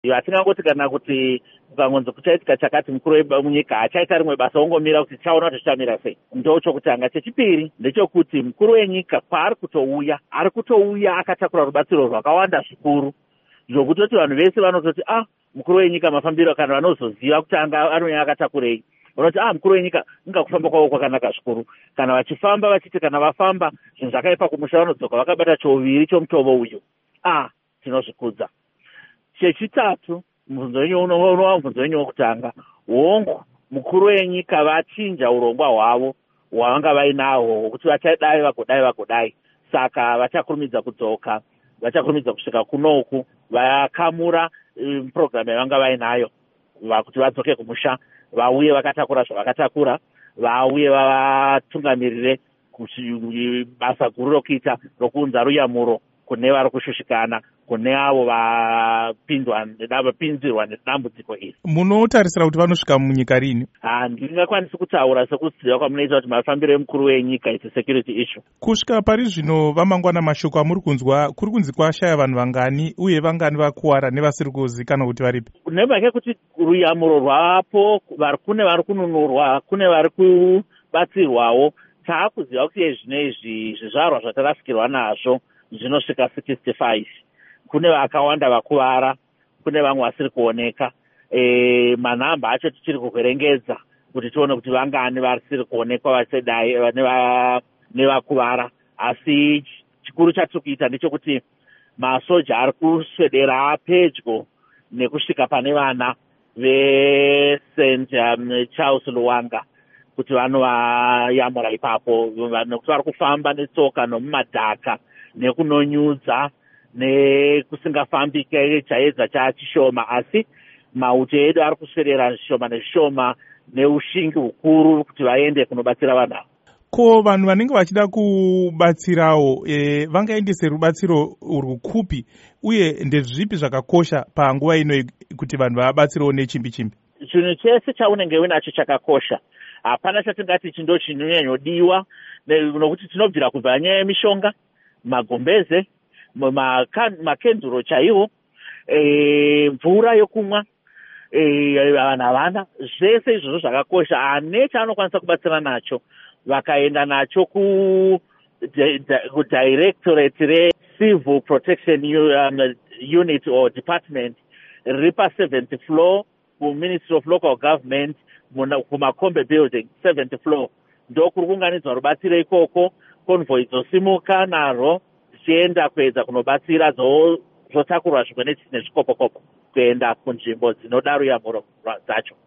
Hatingangoti kana kuti kukangonzi kuchaitika chakati mukuru wenyika achaita rimwe basa ongomira kuti chaona kuti chichamira sei. Ndochokutanga. Chechipiri ndechekuti mukuru wenyika kwaari kutouya akatakura rubatsiro rwakawanda zvikuru zvokutoti vanhu vese vanototi mukuru wenyika mafambiro, kana vanozoziva kuti anouya akatakurei vanoti mukuru wenyika ingakufamba kwavo kwakanaka zvikuru. Kana vachifamba vachiti kana vafamba zvinhu zvakaipa kumusha vanodzoka vakabata choviri chomutoro uyu. Tinozvikudza. Chechitatu, mubvunzo wenyu wokutanga, hongu mukuru wenyika vachinja urongwa hwavo hwavanga vainahwo hwokuti vachadai vagodai. Saka vachakurumidza kudzoka, vachakurumidza kusvika kunoku vakamura purogiramu yavanga vainayo kuti vadzoke kumusha, vauye vakatakura zvavakatakura, vauye vatungamirire basa guru rokuita rokuunza ruyamuro kune vari kushushikana, kune avo vapinzirwa nedambudziko iri. Munotarisira kuti vanosvika munyika rini? Handingakwanisi kutaura sekuziva kwamunoita kuti mafambiro emukuru wenyika iti security issue. Kusvika pari zvino vamangwana mashoko amuri kunzwa kuri kunzi kwashaya vanhu vangani uye vangani vakuwara nevasiri kuzikanwa kuti varipi? Nemhaka kuti ruyamuro rwapo, kune vari kununurwa, kune vari kubatsirwawo. Taakuziva kuti zvinezvi zvizvarwa zvatarasikirwa nazvo zvinosvika 65. Kune vakawanda vakuvara, kune vamwe vasiri kuoneka. Manhamba acho tichiri kuverengedza kuti tione kuti vangani vasiri kuonekwa vasedai nevakuvara. Asi chikuru chatiri kuita ndechekuti masoja ari kuswedera pedyo nekusvika pane vana veSt Charles Luwanga kuti vanovayamura ipapo, nekuti vari kufamba netsoka nomumadhaka nekunonyudza nekusingafambike chaedza chachishoma, asi mauto edu ari kuswedera zvishoma nezvishoma neushingi hukuru kuti vaende kunobatsira vanhu avo. Ko vanhu vanenge vachida kubatsirawo vangaendese rubatsiro urwu kupi uye ndezvipi zvakakosha panguva ino kuti vanhu vabatsirewo nechimbi? Chinhu chese chaunenge uinacho chakakosha. Hapana chatingati ichi ndo chinonyanyodiwa, nokuti tinobvira kubva nyaya yemishonga, magombeze, makenzuro chaiwo, mvura yokumwa, vanhu havana. Zvese izvozvo zvakakosha. Ane chaanokwanisa kubatsira nacho vakaenda nacho kudirectorate reCivil Protection Unit or Department riri pa7th floor kuMinistry of Local Government kumakombe building 7th floor. Ndokuri kuunganidzwa rubatsiro ikoko. Convoy dzosimuka narwo dzichienda kuedza kunobatsira zvotakurwa zvimwe nezvikopokopo kuenda kunzvimbo dzinoda ruyamuro dzacho.